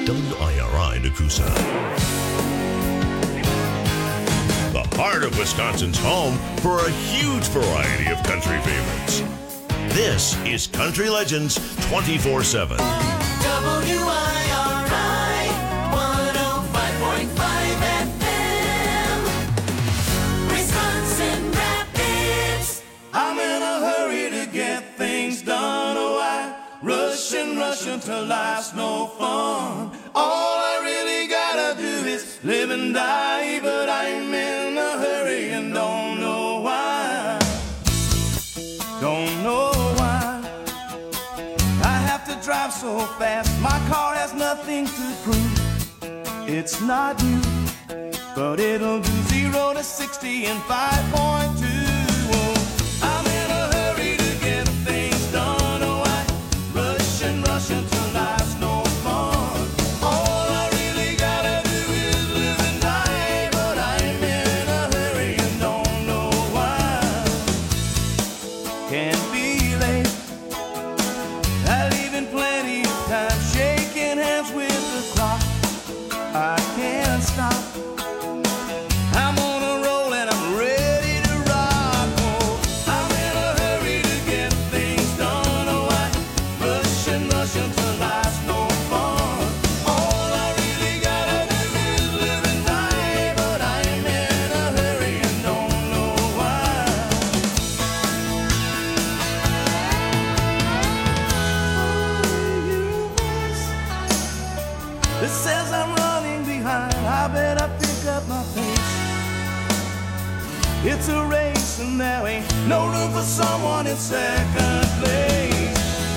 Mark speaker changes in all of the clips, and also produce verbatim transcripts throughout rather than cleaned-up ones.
Speaker 1: W I R I Nakusa. The heart of Wisconsin's home for a huge variety of country favorites. This is Country Legends twenty-four seven.
Speaker 2: W I R I one oh five point five F M. Wisconsin Rapids.
Speaker 3: I'm in a hurry to get things done. Oh, I rush and rush until life's no fun. All I really gotta do is live and die, but I'm in a hurry and don't know why. Don't know why I have to drive so fast. My car has nothing to prove. It's not new, but it'll do zero to sixty in five point two. I'm in a hurry to get things done. Oh, I rush and rush until life's no fun. All I really gotta do is live and die, but I'm in a hurry and don't know why. Can't be late. I leave in plenty of time, shaking hands with the clock. I can't stop. I'm on a roll and I'm ready to rock. Oh, I'm in a hurry to get things done. Oh, I rush and rush until life's no fun. All I really gotta do is live and die, but I'm in a hurry and don't know why. It says I'm running behind. I better pick up my pace. It's a race and there ain't no room for someone in second place.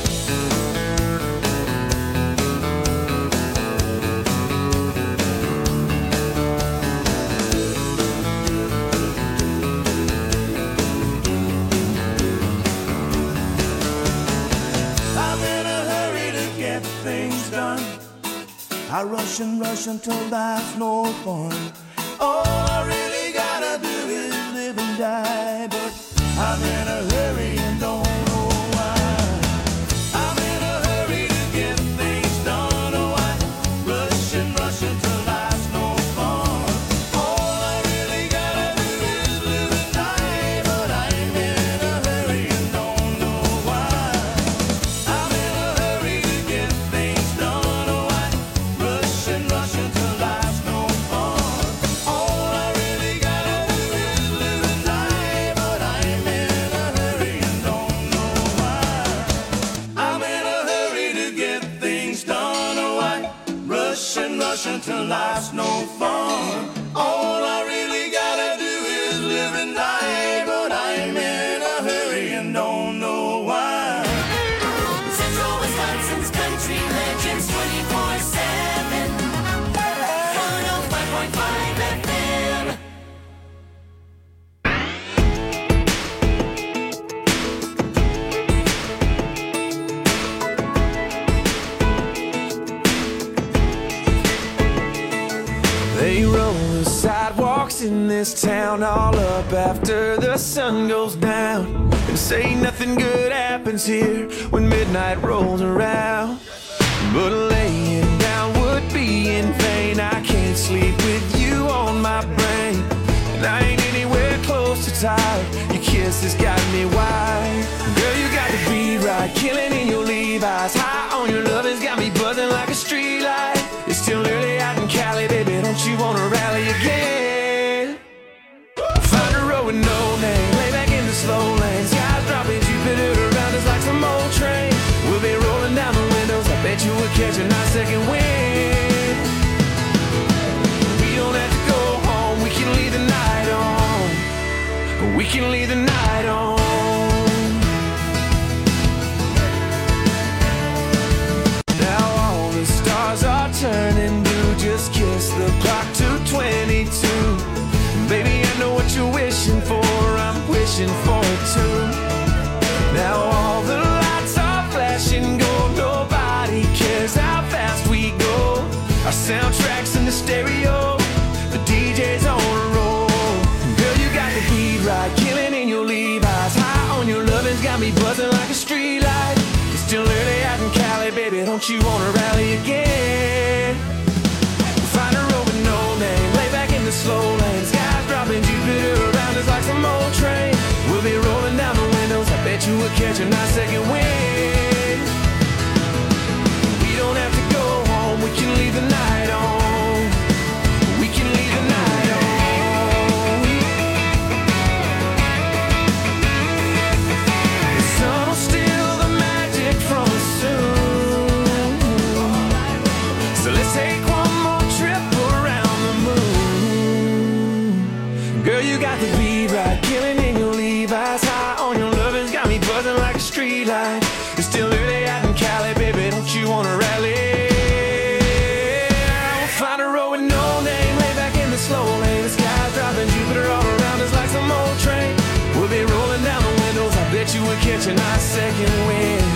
Speaker 3: I'm in a hurry to get things done. I rush and rush until life's no fun. All I really gotta do is live and die, but I'm in a hurry and don't know why. I'm in a hurry to get things done. Oh, I rush and rush until life's no fun. All I really gotta do is live and die, but I'm in a hurry and don't know why. I'm in a hurry to get things done. Oh, I rush and rush until life's no fun. All I really gotta do is live and die, but I'm in a hurry and don't know why. I'm in a hurry to get things done. Oh, I rush and rush until life's no fun. All I really gotta do is live and die, but I'm in a hurry and don't know why.
Speaker 2: Central Wisconsin's Country Legends twenty-four seven. one oh five point five F M.
Speaker 3: They roll the sidewalks in this town all up after the sun goes down, and say nothing good happens here when midnight rolls around. But laying down would be in vain. I can't sleep with you on my brain, and I ain't anywhere close to tired. Your kiss has got me wired. Girl, you got the beat right, killing in your Levi's. High on your love has got me buzzing like a street light. It's still early out in Cali, baby, don't you wanna rally again? Find a road with no name, lay back in the slow lane. Skies dropping, Jupiter around us like some old train. We'll be rolling down the windows, I bet you will catch a nice second wind. We don't have to go home, we can leave the night on. We can leave the night on. Now all the stars are turning blue. Just kiss the clock to twenty-two. Baby, I know what you're wishing for, I'm wishing for it too. Now all the lights are flashing gold. Nobody cares how fast we go. Our soundtrack's in the stereo, the D J's on a roll. Girl, you got the beat right, killing in your Levi's. High on your lovin's got me buzzing like a street light. It's still early out in Cali, baby, don't you wanna rally again? slow lane. Sky's dropping, Jupiter around us like some old train. We'll be rolling down the windows, I bet you we'll catch a nice second wind. We don't have to go home, we can leave the night on. We can leave the night on. The sun will steal the magic from us soon. So let's take one more trip around the moon. Girl, you got the beat right, killing in your Levi's. High on your loving's got me buzzing like a street light. It's still early out in Cali, baby, don't you wanna rally? We'll find a road with no name, lay back in the slow lane. The sky's dropping, Jupiter all around us like some old train. We'll be rolling down the windows, I bet you we'll catch a nice second wind.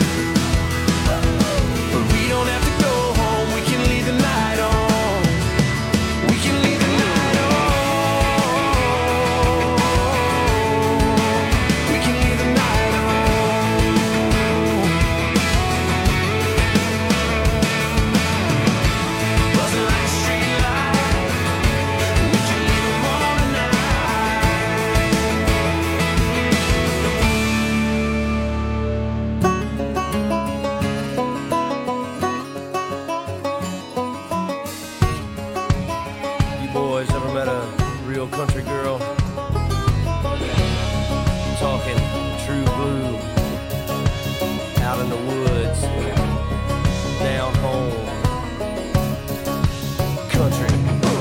Speaker 3: But we don't have to go home, we can leave the night on. We can leave the night on. We can leave the night on. Buzzing like a street light. We can leave them all You boys ever met a real country girl? I'm talking true blue, out in the woods, down home, country.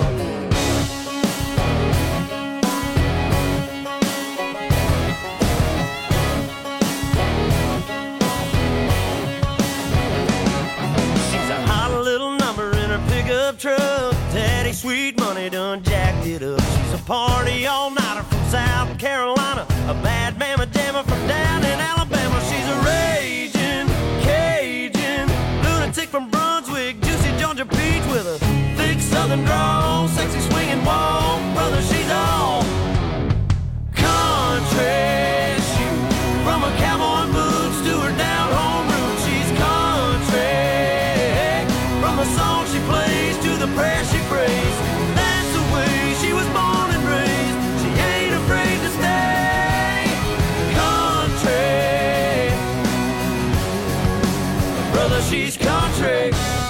Speaker 3: She's a hot little number in her pickup truck. Daddy Sweet Money done jacked it up. She's a party all-nighter from South Carolina, a bad mama jammer from down in Alabama. She's a raging Cajun lunatic from Brunswick, juicy Georgia peach with a thick southern drawl, sexy swinging walk. Brother, she's all country. Shoot, from her cowboy boots to her down home roots, she's country. From the song she plays to the prayer she prays, that's the way she was born and raised. She ain't afraid to stay country. Brother, she's country.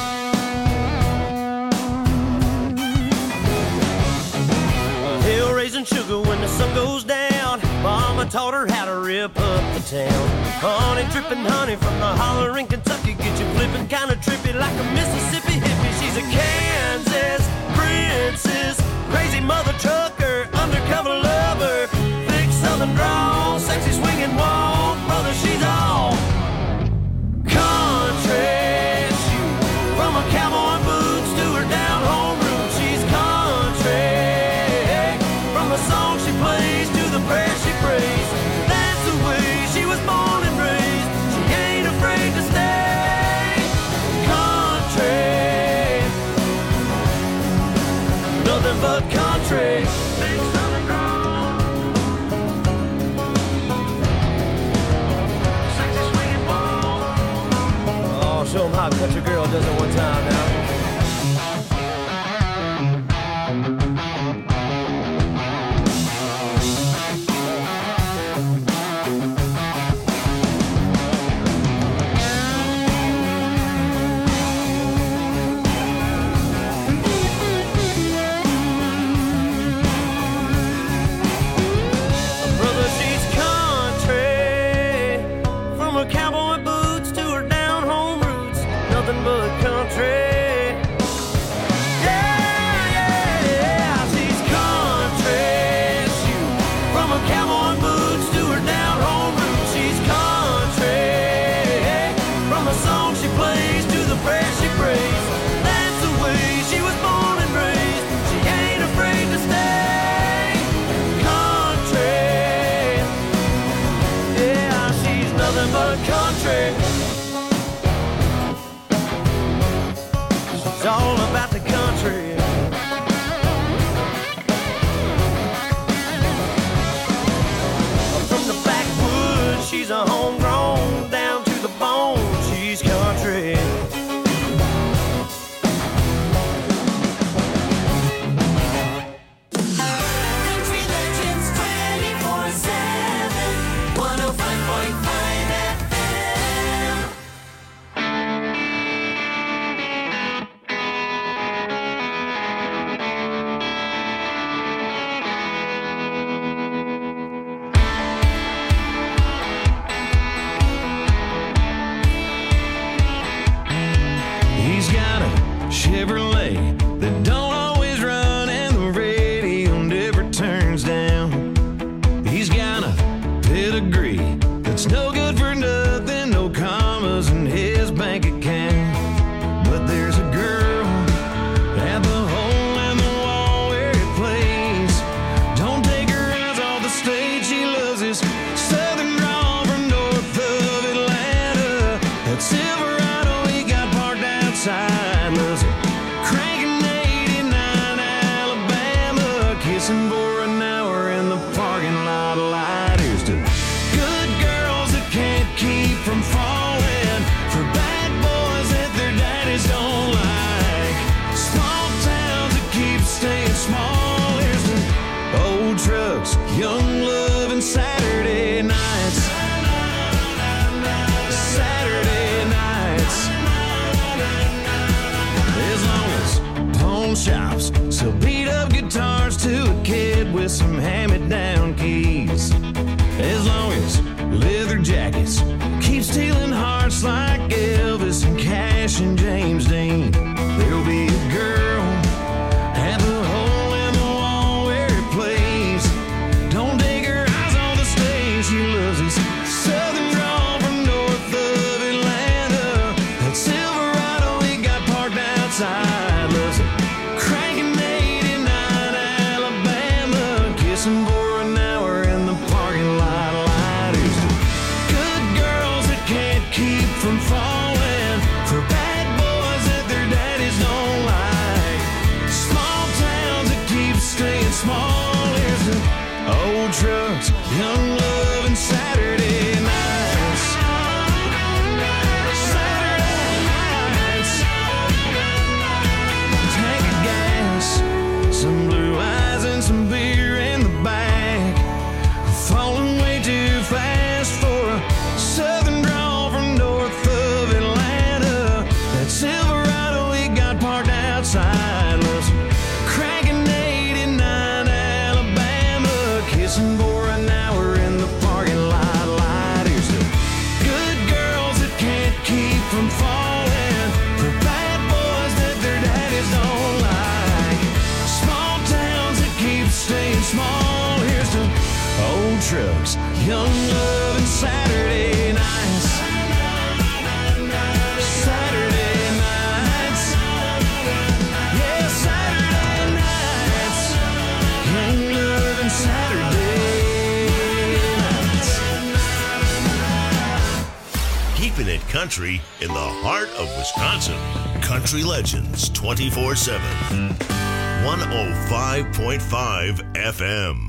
Speaker 3: Hill raising sugar when the sun goes down. Mama taught her how to rip up the town. Honey dripping honey from the holler in Kentucky, get you flipping kinda trippy like a Mississippi hippie. She's a Kansas princess, crazy mother trucker, undercover lover, thick southern drawl, sexy swinging walk. Brother, she's all country. Shoot, from her cowboy boots to her down home roots, she's country. From the song she plays to the prayer she prays, that's the way she was born and raised. She ain't afraid to stay country. Nothing but country. Big southern drawl, sexy swinging ball. Oh, show 'em how a country girl does it one time now. Brother, she's country. From her cowboy boots to her down home roots, nothing but country. Yeah, yeah, yeah, she's country. Shoot, from her cowboy boots to her down home roots, she's country. From the song she plays to the prayer she prays, that's the way she was born and raised. She ain't afraid to stay country. Yeah, she's nothing but country. She's all about the country. From the backwoods, she's a homegrown, down to the bone, she's country.
Speaker 4: Chevrolet that don't always run and the radio never turns down. He's got a pedigree that's no good for nothing, no commas in his bank account. But there's a girl at the hole in the wall where he plays. Don't take her eyes off the stage, she loves his southern drawl from north of Atlanta. That Silverado he got parked outside, loves it cranking eighty-nine Alabama, kissing for an hour in the parking lot light. Here's to good girls that can't keep from falling, for bad boys that their daddies don't like, small towns that keep staying small. Here's to old trucks, young love, and Saturday nights. Saturday nights. As long as pawn shops sell beat up guitars to a kid with some hand-me-down keys, as long as leather jackets keep stealing hearts like Elvis and Cash and James Dean, there'll be a girl at the hole in the wall where he plays. Don't take her eyes on the stage, she loves his southern drawl from north of Atlanta. That Silverado he got parked outside, loves it cranking eighty-nine Alabama, kissing for an hour in the parking lot light. Here's to good girls that can't keep from falling, for bad boys that their daddies don't like, small towns that keep staying small. Here's to old trucks, young love, and Saturday nights. Saturday nights. Tank of gas, some blue eyes, and some beer in the back. Falling way too fast for a southern drawl from north of Atlanta. That Silverado he got parked outside, loves cranking eighty-nine Alabama, kissing for an hour in the parking lot light. Here's to good girls that can't keep from falling, for bad boys that their daddies don't like, small towns that keep staying small. Here's to old trucks, young love, and Saturday nights. Saturday nights. Yeah, Saturday nights. Young love and Saturday nights.
Speaker 1: Keeping it country in the heart of Wisconsin. Country Legends twenty-four seven. one oh five point five F M.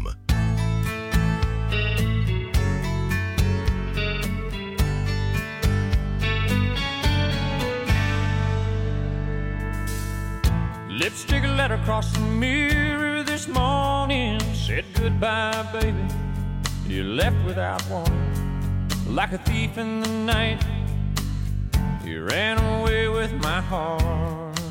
Speaker 5: Lipstick letter across the mirror this morning said goodbye, baby. You left without warning, like a thief in the night. You ran away with my heart.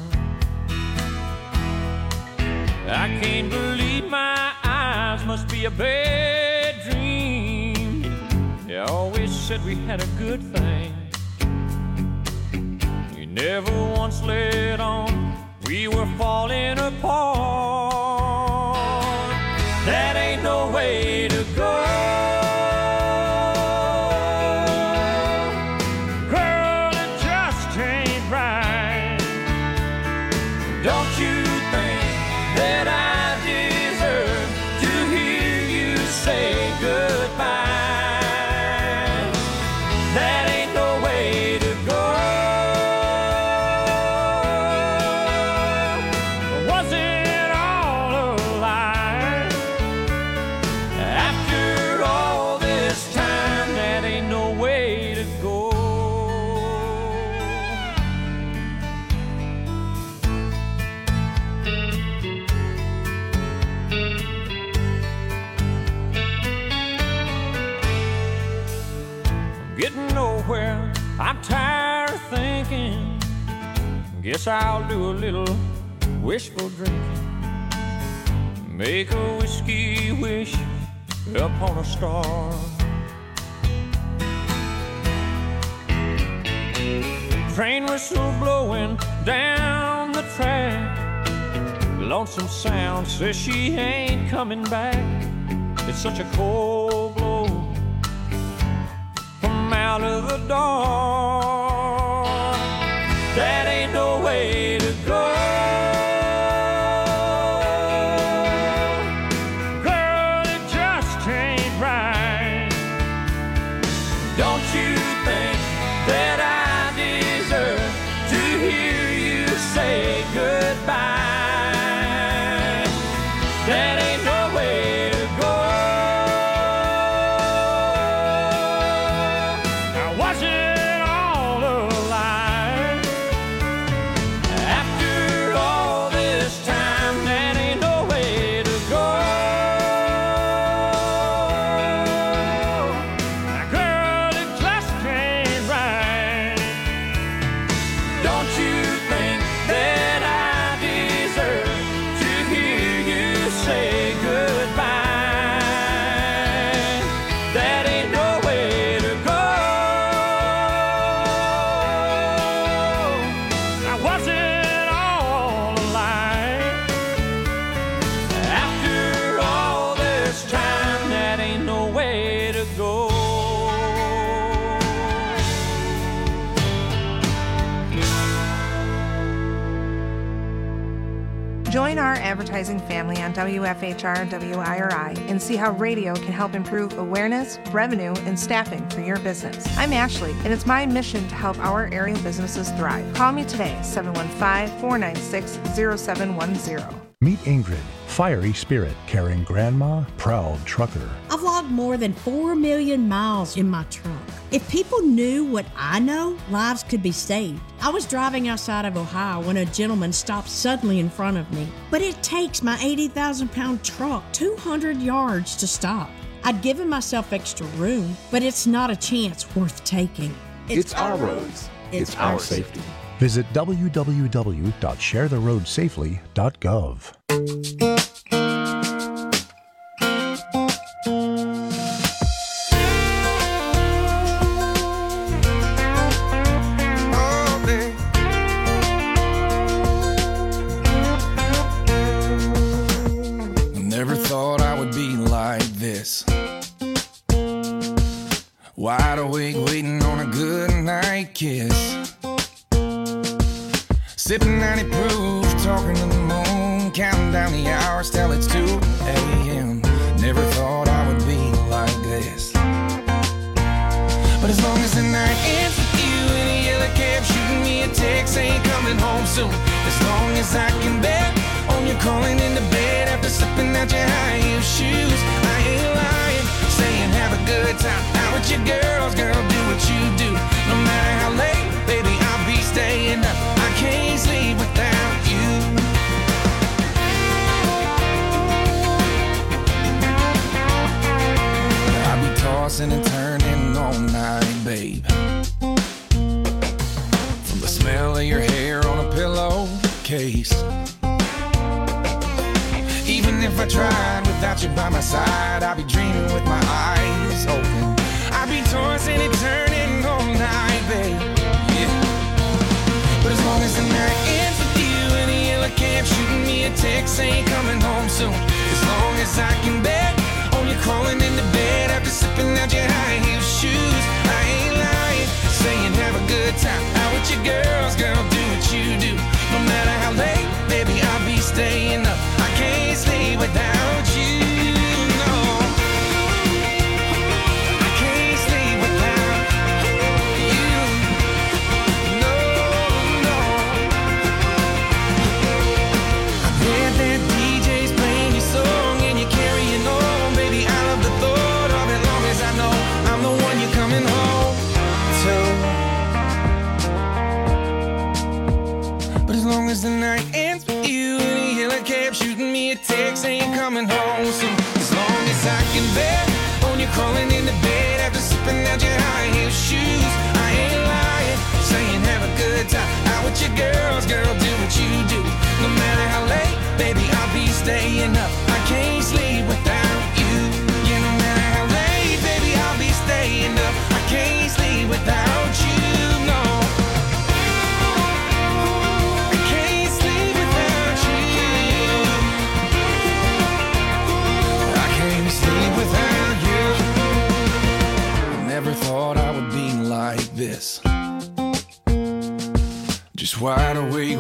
Speaker 5: I can't believe my eyes, must be a bad dream. You always said we had a good thing. You never once let on we were falling apart. That ain't no way to go. Girl, it just ain't right. Don't you think that I deserve to hear you say goodbye? That ain't no way to go. Was it all a lie? After all this time, that ain't no way to go. I'm getting nowhere, I'm tired of thinking. Guess I'll do a little wishful drinking. Make a whiskey wish upon a star. Train whistle blowing down the lonesome sound says she ain't coming back. It's such a cold blow from out of the dark. That ain't no way to go. Girl, it just ain't right. Don't you think that I deserve to hear you say goodbye? That ain't no way to go. Now was it all a lie? After all this time, that ain't no way to go. Now girl, it just ain't right. Don't you think that I deserve to hear you say goodbye? That ain't no way to go. Now was it all a lie? After all this time, that ain't no way to go.
Speaker 6: Join our advertising family on W F H R W I R I and see how radio can help improve awareness, revenue, and staffing for your business. I'm Ashley, and it's my mission to help our area businesses thrive. Call me today, seven one five, four nine six, zero seven one zero.
Speaker 7: Meet Ingrid, fiery spirit, caring grandma, proud trucker.
Speaker 8: I've logged more than four million miles in my truck. If people knew what I know, lives could be saved. I was driving outside of Ohio when a gentleman stopped suddenly in front of me. But it takes my eighty thousand pound truck two hundred yards to stop. I'd given myself extra room, but it's not a chance worth taking.
Speaker 9: It's, it's our roads. It's, it's our, our safety.
Speaker 7: safety. Visit w w w dot share the road safely dot gov.
Speaker 9: Never thought I would be like this. Wide awake waiting on a good night kiss. Sipping ninety proof, talking to the moon, counting down the hours till it's two a.m. Never thought I would be like this. But as long as the night ends with you in a yellow cab, shooting me a text saying coming home soon. As long as I can bet on you calling into bed after slipping out your high heel shoes, I ain't lying, saying have a good time out with your girls, girl, do what you do. No matter how late, baby, I'll be staying up. I can't sleep without you. I'll be tossing and turning all night, babe. From the smell of your hair on a pillowcase. Even if I tried without you by my side, I'd be dreaming with my eyes open. I'd be tossing and turning all night, babe. Yeah. But as long as the night ends with you in a yellow cab, shooting me a text saying coming home soon. As long as I can bet on you crawling into bed after slipping out your high heel shoes, I ain't lying, saying have a good time out with your girls, girl, do what you do. No matter how late, baby, I'll be staying up. I can't sleep without you, no. I can't sleep without you, no, no. I bet that D J's playing your song and you're carrying on, baby. I love the thought of it, long as I know I'm the one you're coming home to. But as long as the night ends with you in a yellow cab, shooting me a text saying coming home soon. As long as I can bet on you crawling into bed after slipping out your high heel shoes, I ain't lying, saying have a good time out with your girls, girl, do what you do. No matter how late, baby, I'll be staying up. I can't sleep without you. Yeah, no matter how late, baby, I'll be staying up. I can't sleep without you, no. I can't sleep without you.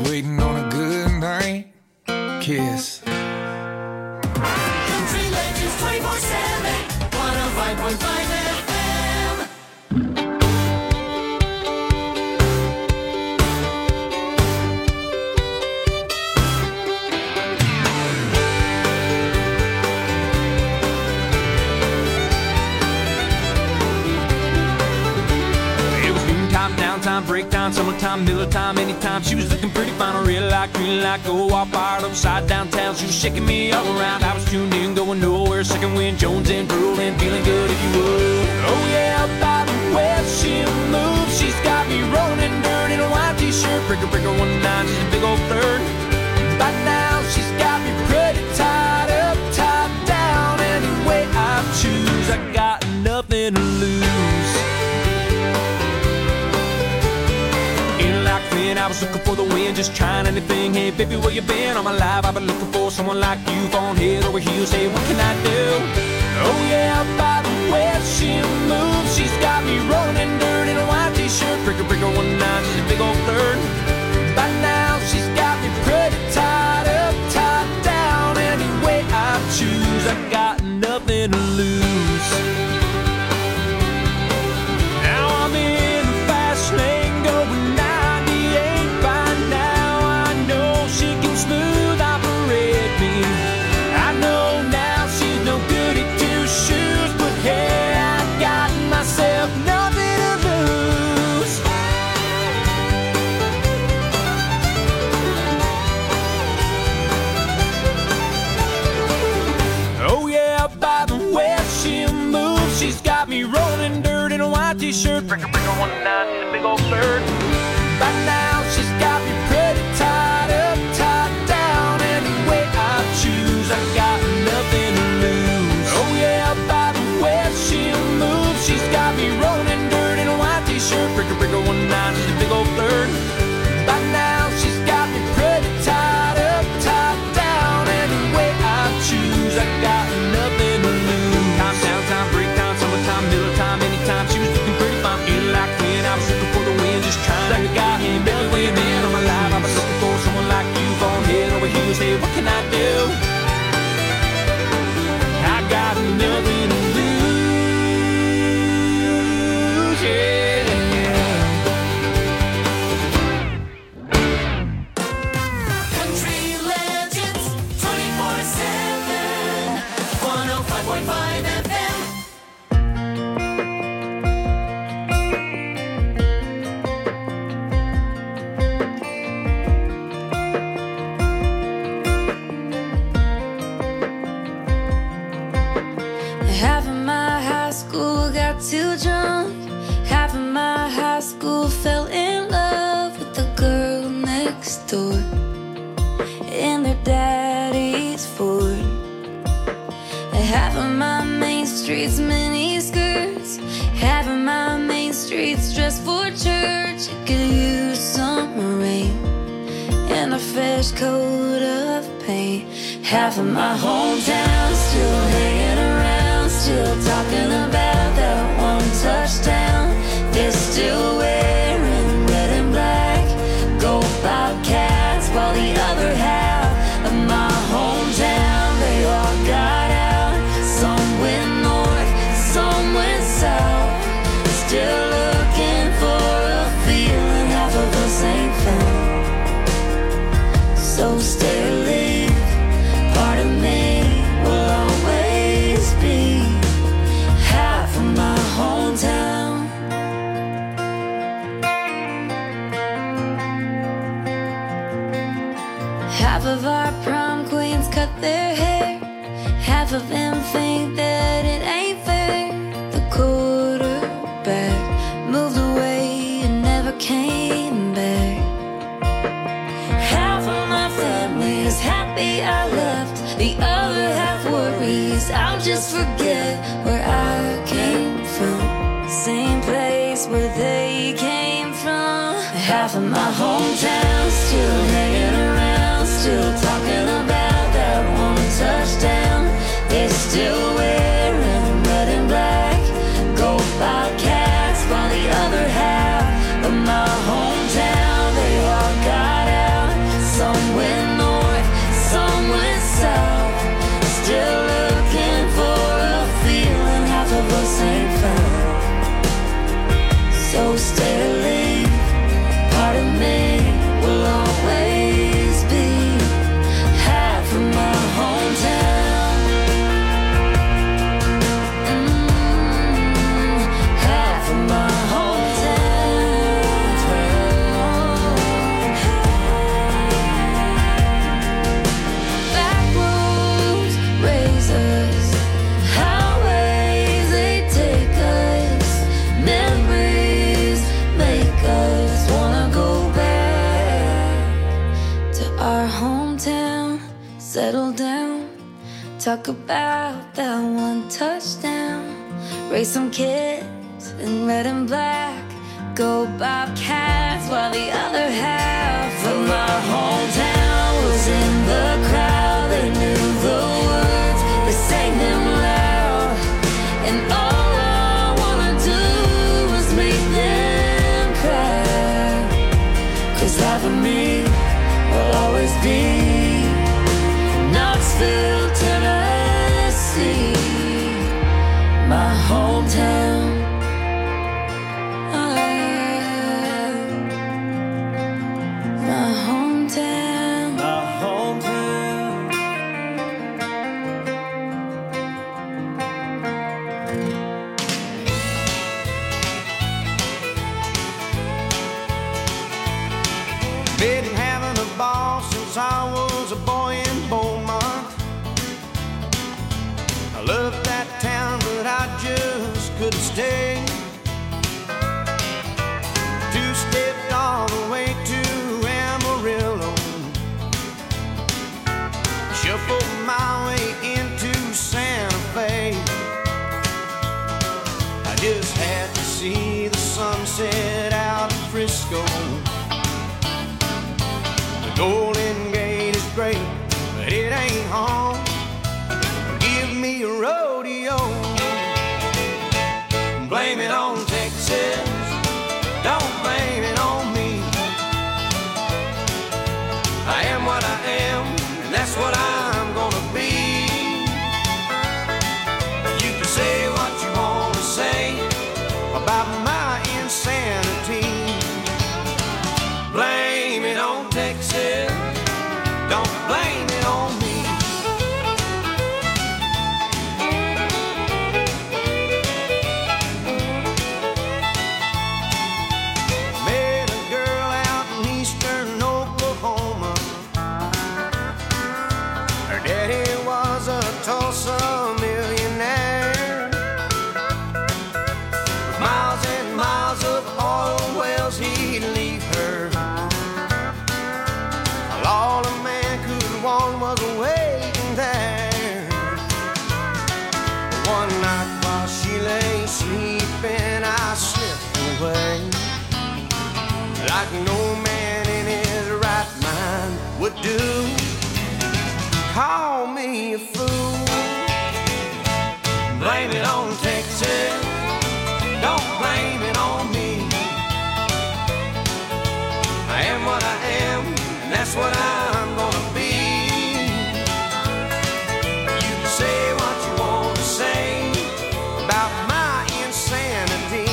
Speaker 9: waiting on a good night kiss.
Speaker 2: Country Legends twenty-four seven, one oh five point five F M.
Speaker 5: It was noontime, downtime, break time, summertime, middle time, anytime. She was looking pretty fine, real like, green like, go all fired upside downtown. She was shaking me all around. I was tuned in, going nowhere. Second wind, Jones and drooling, feeling good if you would. Oh yeah, by the way she moves, she's got me rolling in dirt in a white t-shirt. Breaker, breaker, one nine, she's a big old flirt. By now, she's got me pretty tied up, tied down. Any way I choose, I got nothing to lose. In like Finn, I was looking for the wind, just trying anything. Hey, baby, where you been? All my life, I've been looking for someone like you. Falling head over heels, hey, what can I do? Oh yeah, by the way she moves, she's got me rolling in dirt in a white t-shirt. Breaker, breaker, one nine, she's a big old flirt. By now, she's got me pretty tied up, tied down. Any way I choose, I got nothing to lose. Now I'm in the fast lane going ninety-eight. By now I know she can smooth operate me. I know now she's no good at two shoes, but hey, I got myself nothing to lose. Oh yeah, by the way she moves, she's got me rolling dirt in a white t-shirt. Breaker, breaker, one nine, she's a big old bird. By now she's got me pretty tied up, tied down. Any way I choose, I got nothing to lose. Oh yeah, by the way she moves, she's got me rolling dirt in a white t-shirt. Breaker, breaker, one nine, she's a big old bird. By now she's got me pretty tied up, tied down. Any way I choose, I got nothing to lose. Time, downtime, break time, summertime, middle time, anytime. She was looking pretty fine, feeling like when I was looking for the wind, just trying like a guy in belly way, man. All my life I've been looking for someone like you, falling head over heels. Hey, what can I do? I got nothing to lose, yeah.
Speaker 2: Country Legends twenty-four seven, one oh five point five F M.
Speaker 10: Half of my high school got too drunk. Half of my high school fell in love with the girl next door in their daddy's Ford. Half of my main street's mini skirts. Half of my main street's dressed for church. It could use some rain and a fresh coat of paint. Half of my hometown still hanging around, still talking about that one touchdown. They're still wearing red and black, go Bobcats, while the other half of my hometown, they all got out. Some went north, some went south, still looking for a feeling. Half of us ain't found, so stay or leave. Part of me will always be half of my hometown. Half of our prom queens cut their hair. Half of them think that it ain't fair. The quarterback moved away and never came back. Half of my family is happy I left. The other half worries I'll just forget where I came from. Same place where they came from. Half of my hometown still hanging around, still talking about that one touchdown. They're still wearing red and black, go Bobcats, while the other half of my hometown, they all got out. our hometown, settle down, talk about that one touchdown, raise some kids in red and black, go Bobcats while the other half of my hometown was in the crowd. They knew the words, they sang them loud, and all I wanna do was make them cry. 'Cause half of me will always be Knoxville, Tennessee, my hometown.
Speaker 3: I was a boy in Beaumont. I loved that town, but I just couldn't stay. Two-stepped all the way to Amarillo, shuffled my way into Santa Fe. I just had to see the sunset out of Frisco. Golden Gate is great, but it ain't home. Give me a rodeo. Blame it on Texas, don't blame it on me. I am what I am, and that's what I'm gonna be. You can say what you want to say about my insanity. Blame it on Texas, don't blame it on me. Met a girl out in eastern Oklahoma. Her daddy was a Tulsa millionaire, with miles and miles of oil wells he'd leave her. All a man could want was waiting there. One night while she lay sleeping, I slipped away, like no man in his right mind would do. Call me a fool, blame it on Texas, don't blame it on me. I am what I am, that's what I'm gonna be. You can say what you want to say about my insanity.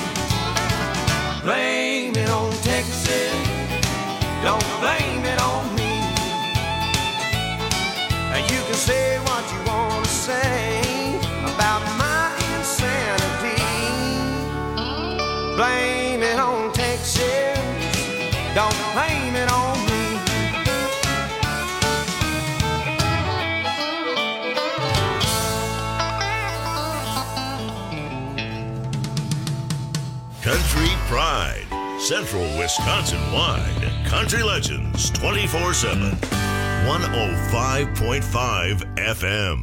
Speaker 3: Blame it on Texas, don't blame it on me. You can say what you want to say about my insanity. Blame it on Texas, don't blame it on me.
Speaker 1: Country Pride, Central Wisconsin-wide. Country Legends twenty-four seven. one oh five point five F M.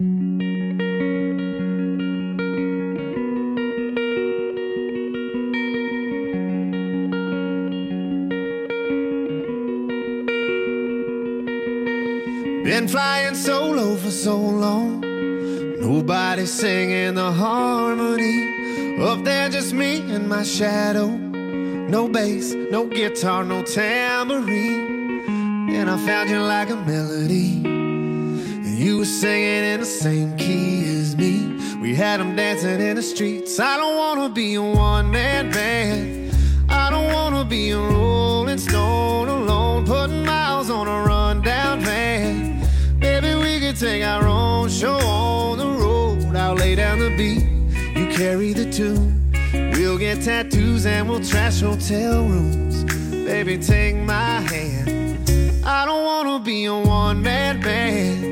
Speaker 9: Been flying solo for so long, nobody singing the harmony. Up there just me and my shadow, no bass, no guitar, no tambourine. And I found you like a melody, and you were singing in the same key as me. We had them dancing in the streets. I don't wanna be a one-man band, I don't wanna be a rolling stone alone, putting miles on a rundown van. Maybe we could take our own show on the road. I'll lay down the beat, you carry the tune. We'll get tattoos and we'll trash hotel rooms. Baby, take my hand, I don't wanna be a one-man band.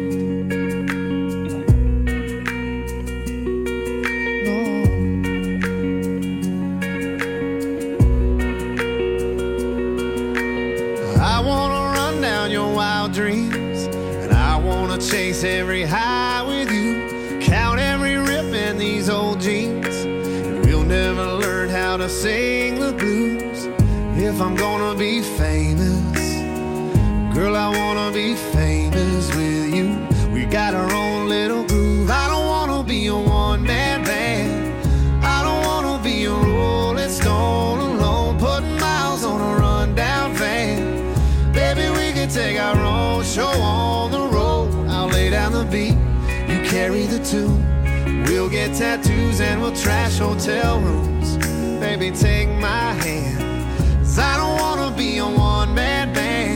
Speaker 4: down your wild dreams. And I wanna chase every high with you, count every rip in these old jeans. And we'll never learn how to sing the blues if I'm gonna be famous. Girl, I wanna be famous with you. We got our own little groove. I don't wanna be a one-man band. I don't wanna be a Rolling Stone alone, putting miles on a rundown van. Baby, we can take our own show on the road. I'll lay down the beat, you carry the tune. We'll get tattoos and we'll trash hotel rooms. Baby, take my hand, 'cause I don't wanna be a one-man band.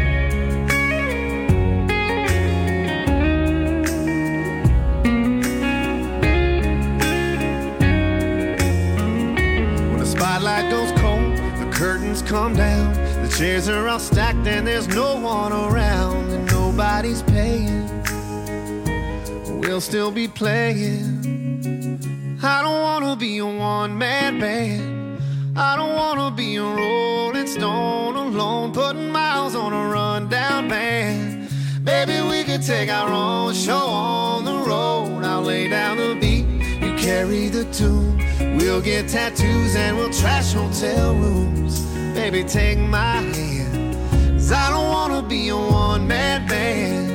Speaker 4: Spotlight goes cold, the curtains come down, the chairs are all stacked and there's no one around, and nobody's paying. We'll still be playing. I don't wanna be a one-man band. I don't wanna be a Rolling Stone alone, putting miles on a rundown van. Baby, we could take our own show on the road. I'll lay down the beat, you carry the tune. We'll get tattoos and we'll trash hotel rooms. Baby, take my hand, 'cause I don't wanna be a one-man band.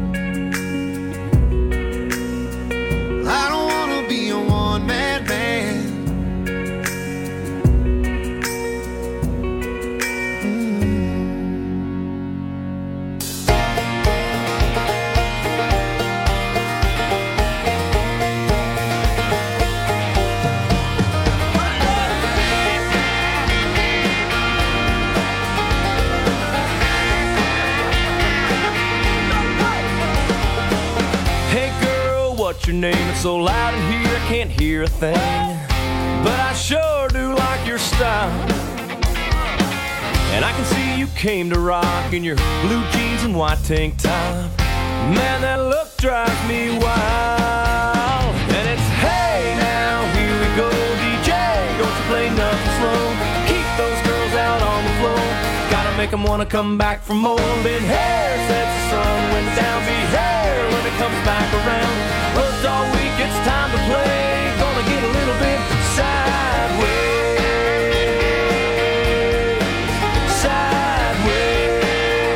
Speaker 4: I don't wanna be a one-man band.
Speaker 5: What's your name? It's so loud in here I can't hear a thing, but I sure do like your style. And I can see you came to rock in your blue jeans and white tank top. Man, that look drives me wild. And it's hey now, here we go, D J, don't you play nothing slow. Keep those girls out on the floor, gotta make them wanna come back for more. Been hair since the sun went down, be hair when it comes back around. Worked all week, it's time to play. Gonna get a little bit sideways. Sideways.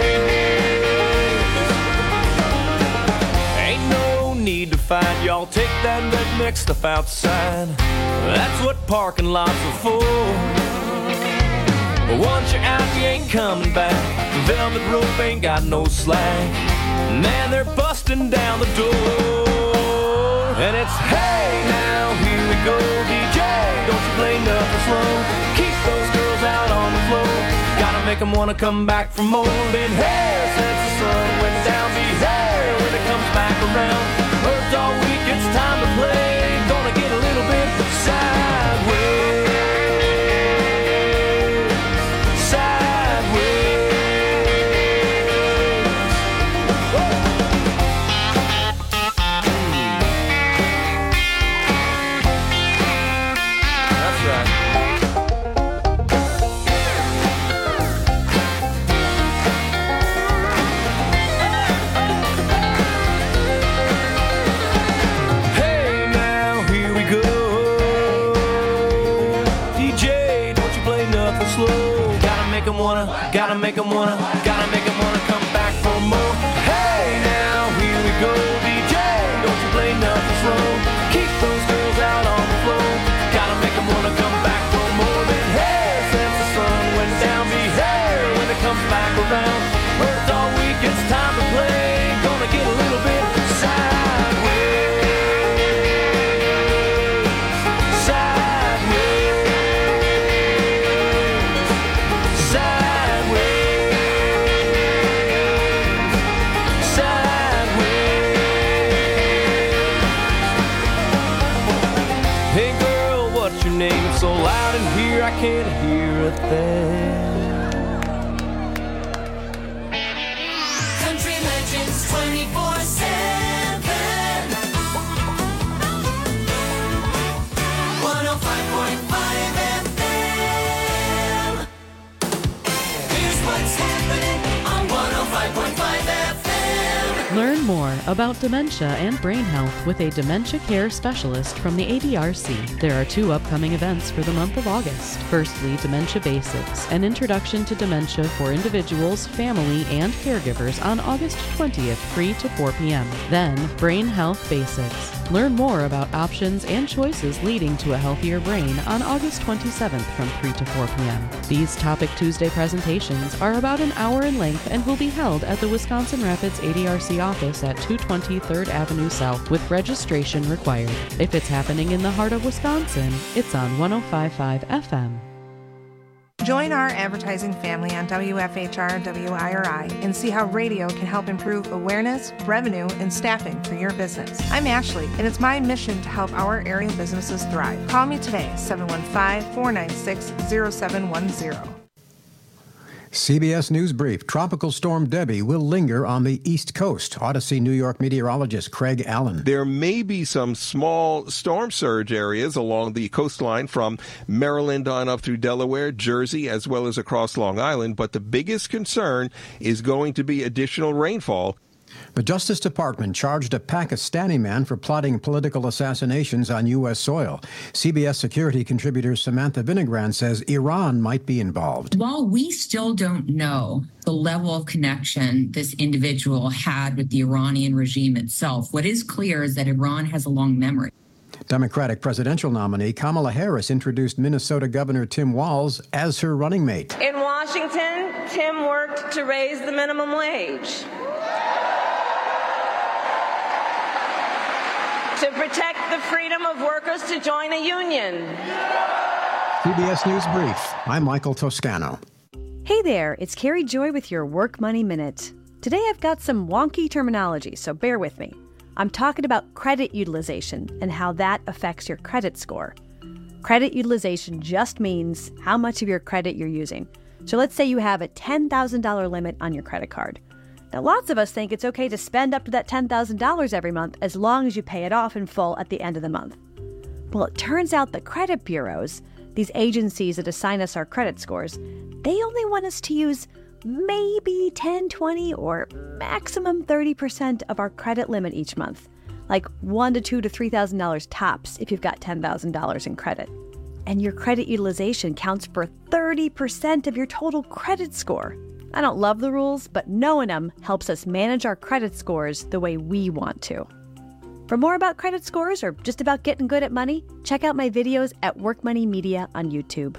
Speaker 5: Ain't no need to fight, y'all take that redneck stuff outside. That's what parking lots are for. But once you're out, you ain't coming back. The velvet rope ain't got no slack. Man, they're busting down the door. And it's hey now, here we go, D J, don't you play nothing slow. Keep those girls out on the floor, gotta make them wanna come back for more. Been here since the sun went down, be there when it comes back around. Worked all week, it's time to play. Gonna get a little bit sideways. Wanna, gotta make them wanna, gotta make them wanna come back for more. Hey now, here we go, D J, don't you play nothing slow. Keep those girls out on the floor, gotta make them wanna come back for more. Been here since the sun went down, be here when it comes back around. Worked all week, it's time to play. Gonna get a little bit sideways. So loud in here I can't hear a thing.
Speaker 2: Country Legends twenty-four seven. one oh five point five F M. Here's what's happening on one oh five
Speaker 11: Learn more about dementia and brain health with a dementia care specialist from the A D R C. There are two upcoming events for the month of August. Firstly, Dementia Basics, an introduction to dementia for individuals, family, and caregivers on August twentieth, three to four p.m. Then, Brain Health Basics. Learn more about options and choices leading to a healthier brain on August twenty-seventh from three to four p.m. These Topic Tuesday presentations are about an hour in length and will be held at the Wisconsin Rapids A D R C office at two twenty third Avenue South with registration required. If it's happening in the heart of Wisconsin, it's on one oh five point five F M.
Speaker 6: Join our advertising family on W F H R W I R I and see how radio can help improve awareness, revenue, and staffing for your business. I'm Ashley, and it's my mission to help our area businesses thrive. Call me today, seven one five, four nine six, zero seven one zero.
Speaker 12: C B S News Brief. Tropical Storm Debbie will linger on the East Coast. Odyssey, New York meteorologist Craig Allen.
Speaker 13: There may be some small storm surge areas along the coastline from Maryland on up through Delaware, Jersey, as well as across Long Island, but the biggest concern is going to be additional rainfall.
Speaker 12: The Justice Department charged a Pakistani man for plotting political assassinations on U S soil. C B S security contributor Samantha Vinogran says Iran might be involved.
Speaker 14: While we still don't know the level of connection this individual had with the Iranian regime itself, what is clear is that Iran has a long memory.
Speaker 12: Democratic presidential nominee Kamala Harris introduced Minnesota Governor Tim Walz as her running mate.
Speaker 15: In Washington, Tim worked to raise the minimum wage, to protect the freedom of workers to join a union.
Speaker 12: C B S News Brief. I'm Michael Toscano.
Speaker 16: Hey there, it's Carrie Joy with your Work Money Minute. Today I've got some wonky terminology, so bear with me. I'm talking about credit utilization and how that affects your credit score. Credit utilization just means how much of your credit you're using. So let's say you have a ten thousand dollars limit on your credit card. Now, lots of us think it's okay to spend up to that ten thousand dollars every month as long as you pay it off in full at the end of the month. Well, it turns out the credit bureaus, these agencies that assign us our credit scores, they only want us to use maybe ten, twenty, or maximum thirty percent of our credit limit each month, like one to two to three thousand dollars tops if you've got ten thousand dollars in credit. And your credit utilization counts for thirty percent of your total credit score. I don't love the rules, but knowing them helps us manage our credit scores the way we want to. For more about credit scores or just about getting good at money, check out my videos at Work Money Media on YouTube.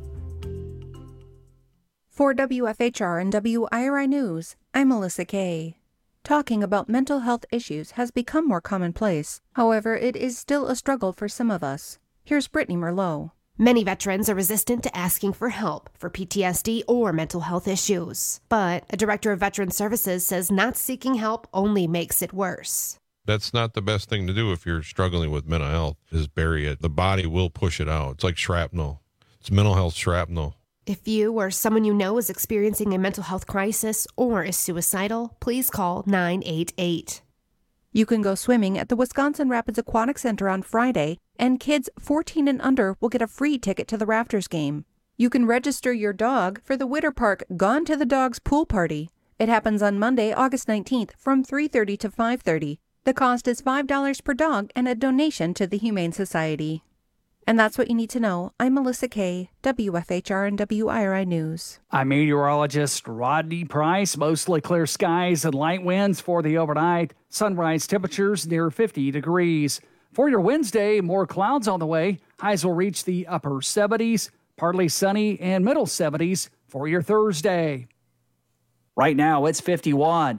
Speaker 17: For W F H R and W I R I News, I'm Melissa Kay. Talking about mental health issues has become more commonplace. However, it is still a struggle for some of us. Here's Brittany Merlot.
Speaker 18: Many veterans are resistant to asking for help for P T S D or mental health issues. But a director of Veteran Services says not seeking help only makes it worse.
Speaker 19: That's not the best thing to do if you're struggling with mental health, is bury it. The body will push it out. It's like shrapnel. It's mental health shrapnel.
Speaker 18: If you or someone you know is experiencing a mental health crisis or is suicidal, please call nine eight eight.
Speaker 17: You can go swimming at the Wisconsin Rapids Aquatic Center on Friday, and kids fourteen and under will get a free ticket to the Raptors game. You can register your dog for the Witter Park Gone to the Dogs pool party. It happens on Monday, August nineteenth from three thirty to five thirty. The cost is five dollars per dog and a donation to the Humane Society. And that's what you need to know. I'm Melissa Kay, W F H R and W I R I News.
Speaker 20: I'm meteorologist Rodney Price. Mostly clear skies and light winds for the overnight. Sunrise temperatures near fifty degrees. For your Wednesday, more clouds on the way. Highs will reach the upper seventies, partly sunny and middle seventies for your Thursday. Right now, it's fifty-one.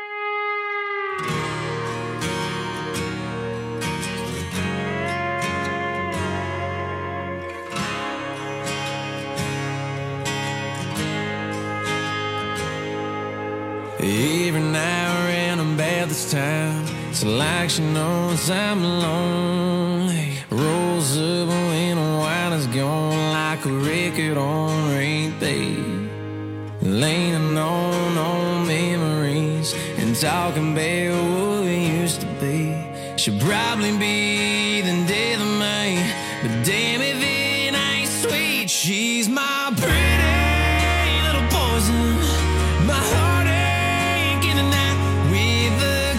Speaker 4: Every now and I'm bad this time. It's like she knows I'm lonely. Rolls up when the wine is gone, like a record on repeat. Leaning on old memories and talking about what we used to be. Should probably be the death of me, but damn if it ain't sweet. She's my pretty little poison, my heart.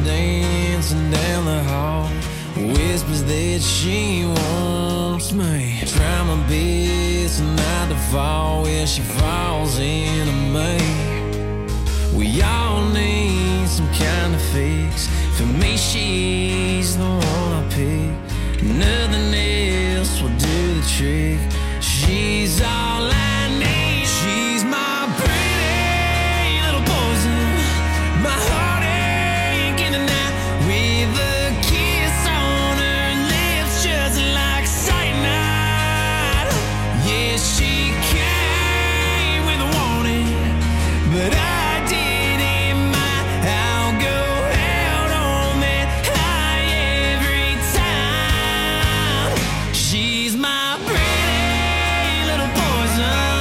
Speaker 4: dancing down the hall, whispers that she wants me. Try my best not to fall where she falls into me. We all need some kind of fix. For me, she's the one I pick. Nothing else will do the trick. She's all I need. She's my pretty little poison, my heartache in the night, with a kiss on her lips just like cyanide. Yeah, she came with a warning, but I didn't mind. I'll go out on that high every time. She's my pretty little poison,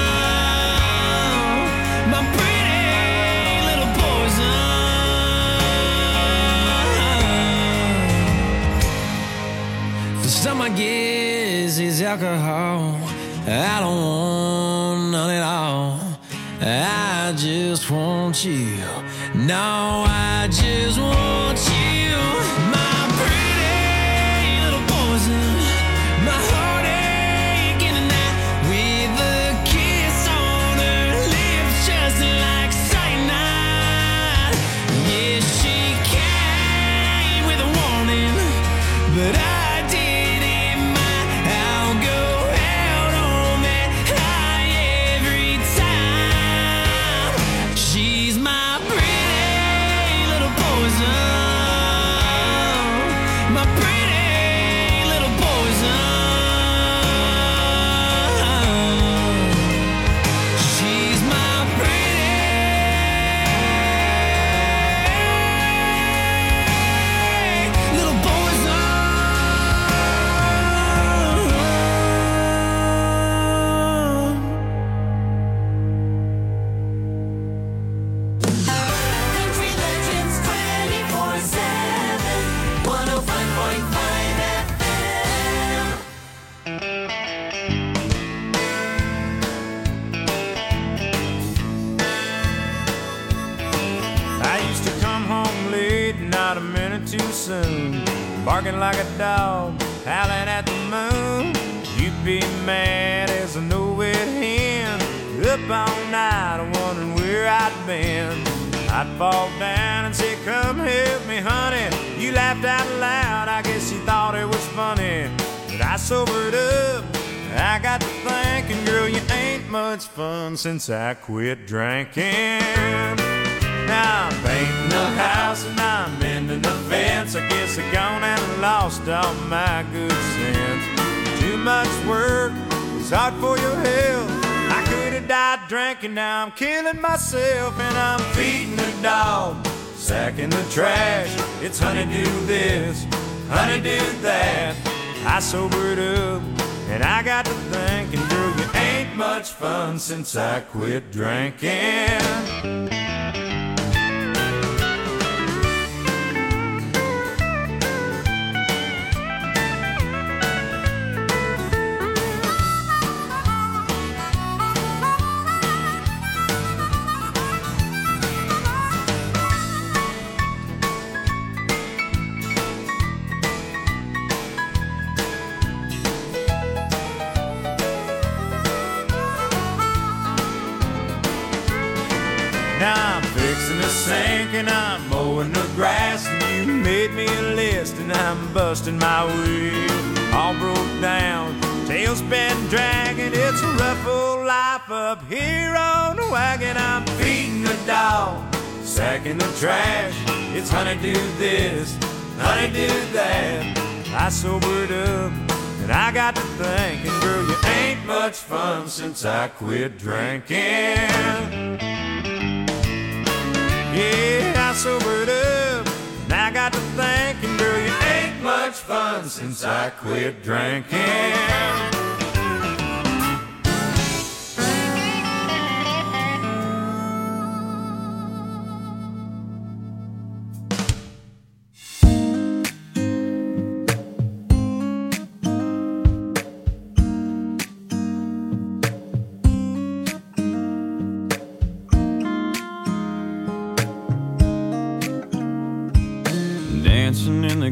Speaker 4: my pretty little poison. For some, I guess it's alcohol. I don't want none at all. I just want you. No, I just want you. My pretty little poison, my heartache in the night, with a kiss on her lips just like cyanide. Yeah, she came with a warning, but I didn't mind. I'll go out on that high every time. She's my pretty little poison, my pretty little poison. She's my pretty little poison.
Speaker 2: Country Legends twenty-four seven, one oh five point five F M.
Speaker 3: I used to come home late, not a minute too soon, barking like a dog, howling at the moon. You'd be mad as a no-wet hen, up all night wondering where I'd been. I'd fall down and say, come help me, honey. You laughed out loud, I guess you thought it was funny. But I sobered up, I got to thinking, girl, you ain't much fun since I quit drinking. Now I'm painting the house and I'm mending the fence. I guess I gone and lost all my good sense. Too much work, it's hard for your health. I could have died drinking, now I'm killing myself. And I'm feeding the dog, sacking the trash. It's honey do this, honey do that. I sobered up and I got to thinking, girl, you ain't much fun since I quit drinking. Now I'm fixing the sink and I'm mowing the grass, and you made me a list and I'm busting my wheel. All broke down, tail's been dragging. It's a rough old life up here on the wagon. I'm feeding the dog, sacking the trash. It's honey do this, honey do that. I sobered up and I got to thinking, girl, you ain't much fun since I quit drinking. Yeah, I sobered up and I got to thinking, girl, you ain't much fun since I quit drinking.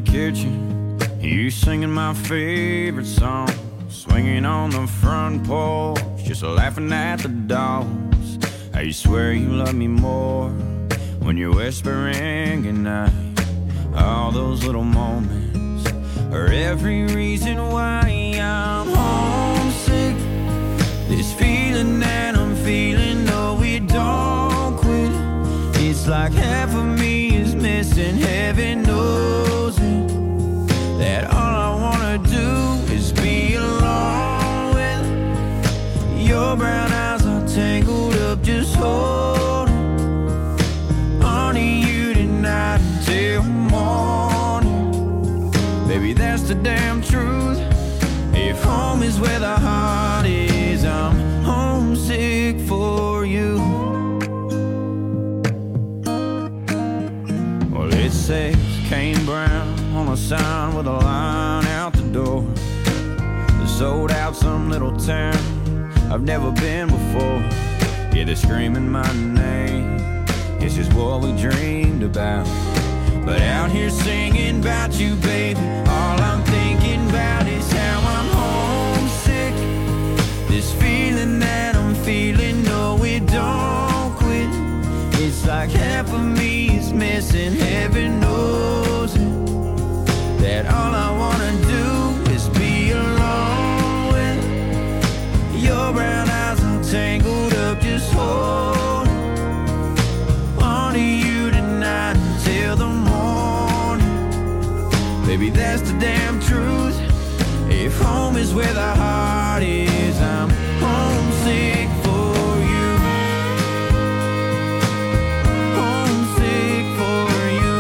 Speaker 21: kitchen, you singing my favorite song, swinging on the front porch, just laughing at the dogs. I swear you love me more when you're whispering goodnight. All those little moments are every reason why I'm homesick. This feeling that I'm feeling, no, we don't quit. It's like half of me is missing, heaven knows it. That all I wanna do is be alone with your brown eyes are tangled up, just holding on to you tonight until morning. Baby, that's the damn truth. If home is where the heart is, I'm homesick for you. Well, it says Kane Brown on a sign with a line out the door. They sold out some little town I've never been before. Yeah, they're screaming my name. It's just what we dreamed about. But out here singing about you, baby, all I'm thinking about is how I'm homesick. This feeling that I'm feeling, no, it don't quit. It's like half of me is missing, heaven knows it. That all I wanna do is be alone with your brown eyes all tangled up, just hold on to you tonight until the morning. Baby, that's the damn truth. If home is where the heart is, I'm homesick for you. Homesick for you.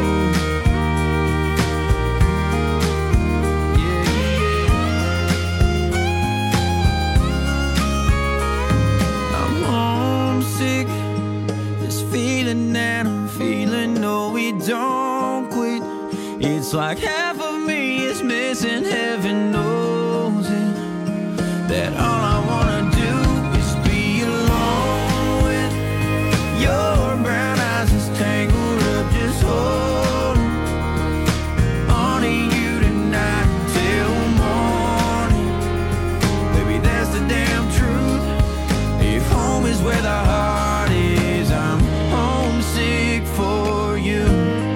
Speaker 21: Homesick, this feeling that I'm feeling, no, we don't quit. It's like half of me is missing, heaven knows it. That all I wanna do is be alone with your brown eyes is tangled up, just holding on to you tonight till morning. Baby, that's the damn truth. If home is where the heart is, I'm homesick for you.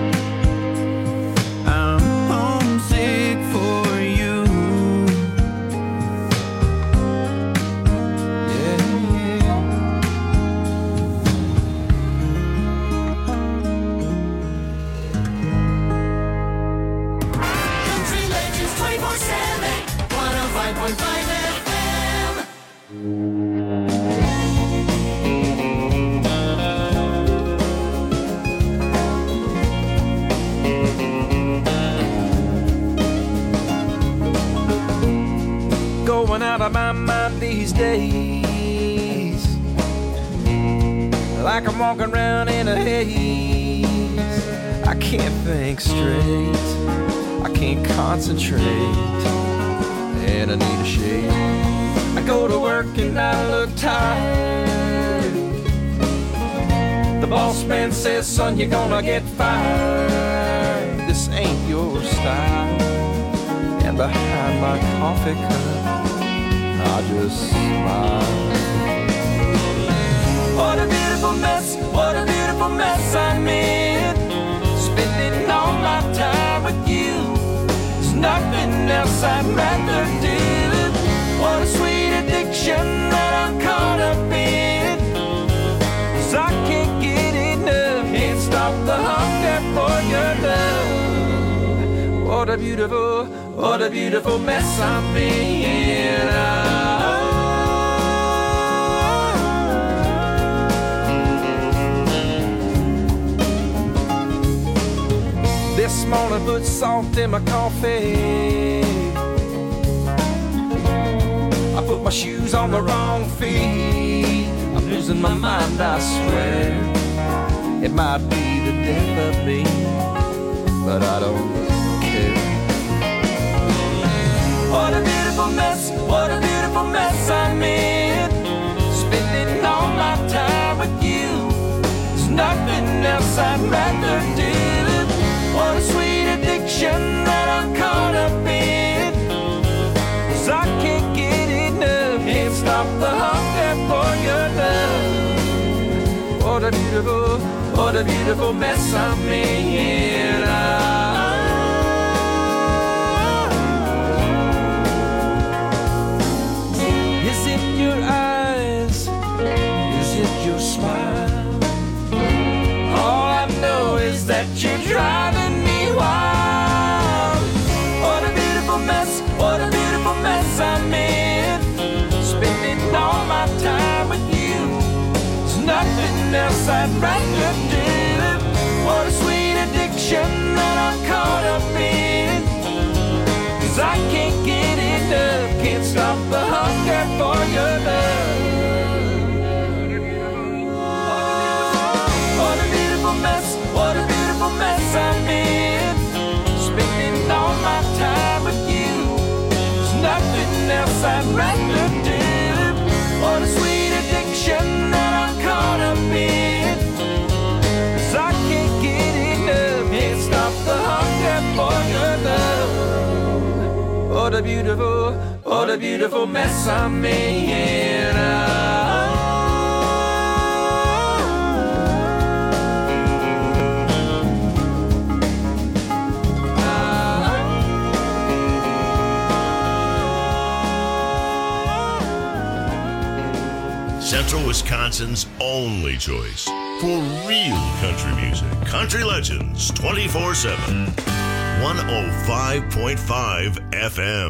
Speaker 21: I'm homesick for you. Yeah, yeah.
Speaker 2: Country Legends twenty-four seven, one oh five point five F M.
Speaker 21: Going out of my mind these days, like I'm walking around in a haze. I can't think straight, I can't concentrate, and I need a shade. I go to work and I look tired. The boss man says, son, you're gonna get fired. This ain't your style. And behind my coffee cup, I just smile. What a beautiful mess, what a beautiful mess I'm in. Spending all my time with you. There's nothing else I'd rather do. What a sweet addiction that I'm caught up in. 'Cause I can't get enough, can't stop the hunger for your love. What a beautiful, what a beautiful mess I'm in. Oh. This morning put salt in my coffee. I put my shoes on the wrong feet. I'm losing my mind, I swear. It might be the death of me, but I don't care. What a beautiful mess, what a beautiful mess I'm in. Spending all my time with you. There's nothing else I'd rather do.
Speaker 3: What a sweet addiction that I'm caught up in. 'Cause I can't get enough, can't stop the hunger for your love. What a beautiful, what a beautiful mess I'm in. Ah. Is it your eyes? Is it your smile? All I know is that you're driving me wild. What a beautiful mess, what a beautiful mess I'm in. Spending all my time with you. There's nothing else I'd rather do. What a sweet addiction that I'm caught up in. 'Cause I can't get enough, can't stop the hunger for your love. What a beautiful mess, what a beautiful mess I'm in. Spending all my time with you. There's nothing else I'd rather do. What a sweet addiction that I'm caught up in. 'Cause I can't get enough, can't stop the hunger for your love. What a beautiful, what a beautiful mess I'm in. Ah.
Speaker 1: Central Wisconsin's only choice for real country music. Country Legends twenty-four seven. one oh five point five F M.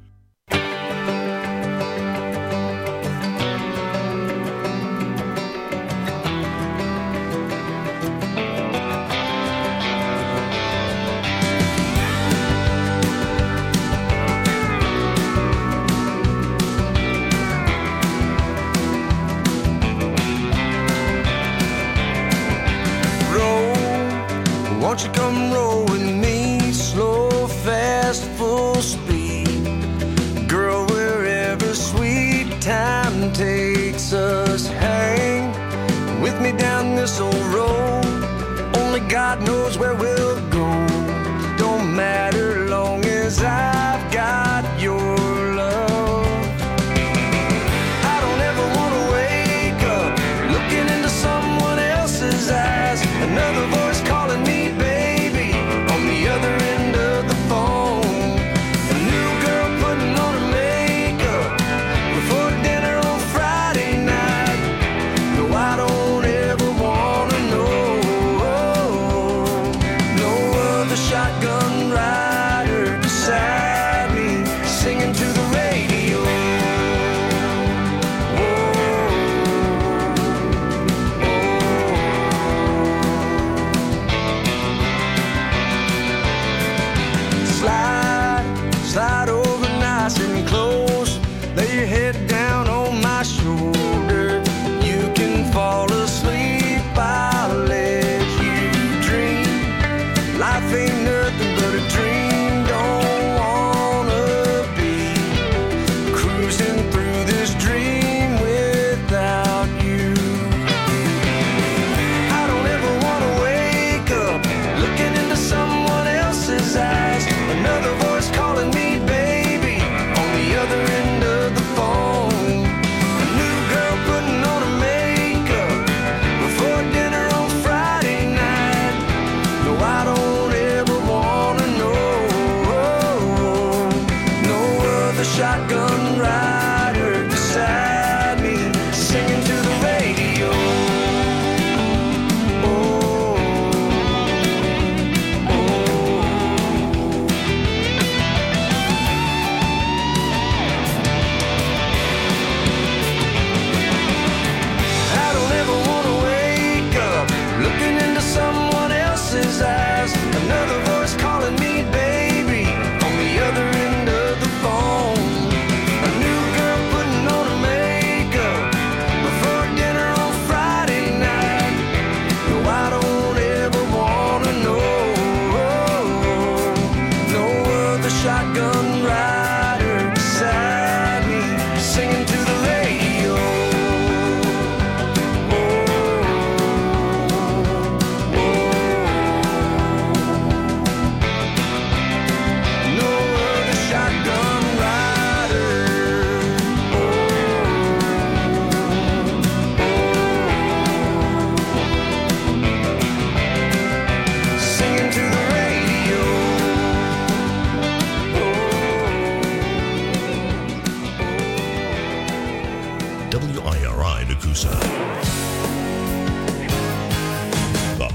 Speaker 3: Won't you come roll with me, slow, fast, full speed? Girl, wherever sweet time takes us, hang with me down this old road. Only God knows where we'll go. Don't matter long as I've got your love. I don't ever want to wake up looking into someone else's eyes. Another voice calling me baby on the other end of the phone. A new girl putting on her makeup before dinner on Friday night. No, I don't ever wanna know, know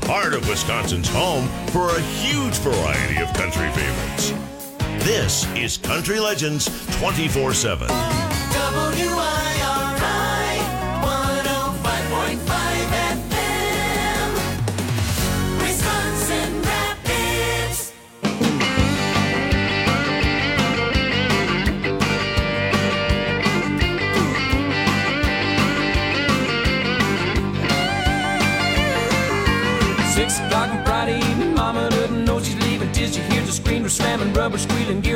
Speaker 1: heart of Wisconsin's home for a huge variety of country favorites. This is Country Legends twenty-four seven.
Speaker 2: W I R I one oh five point five F M, Wisconsin Rapids.
Speaker 8: Six o'clock on Friday evening, Mama doesn't know she's leaving till she hears the screamer slamming rubber